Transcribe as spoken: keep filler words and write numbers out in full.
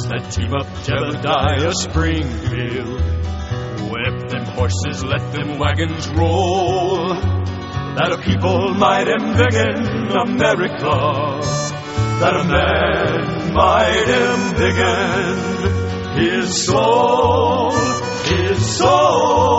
that team up Jebediah Springfield. Whip them horses, let them wagons roll, that a people might embiggen America, that a man might embiggen his soul, his soul.